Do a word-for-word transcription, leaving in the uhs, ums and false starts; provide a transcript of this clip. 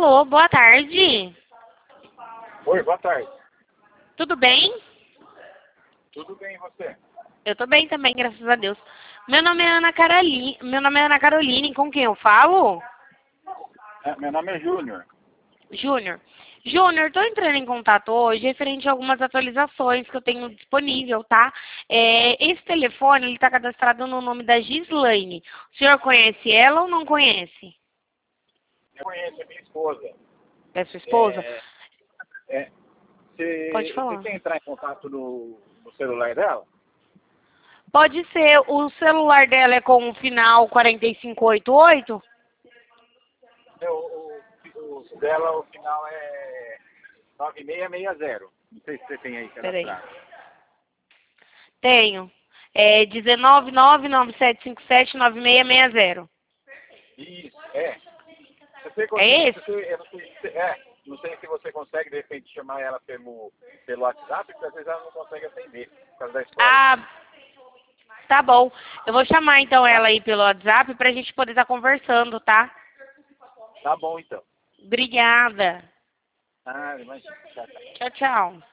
Alô, boa tarde. Oi, boa tarde. Tudo bem? Tudo bem e você? Eu tô bem também, graças a Deus. Meu nome é Ana Caroline. Meu nome é Ana Caroline. Com quem eu falo? É, meu nome é Júnior. Júnior. Júnior, tô entrando em contato hoje referente a algumas atualizações que eu tenho disponível, tá? É, esse telefone, ele tá cadastrado no nome da Gislaine. O senhor conhece ela ou não conhece? Eu conheço a minha esposa. É sua esposa? É, é, Pode você, você falar. quer entrar em contato no, no celular dela? Pode ser. O celular dela é com o final quatro cinco oito oito? É, o, o, o dela, o final é nove seis seis zero. Não sei se você tem aí Peraí. cadastrado. Tenho. É um nove nove nove sete cinco sete nove seis seis zero. Isso, é. Você É consegue, esse? você, eu não sei, se- é, não sei se você consegue, de repente, chamar ela pelo, pelo WhatsApp, porque às vezes ela não consegue atender, por causa da escola. Ah, tá bom. Eu vou chamar então Tá, ela aí pelo WhatsApp pra gente poder estar conversando, tá? tá bom, então. Obrigada. Ah, imagina. Tchau, tchau. Tchau, tchau.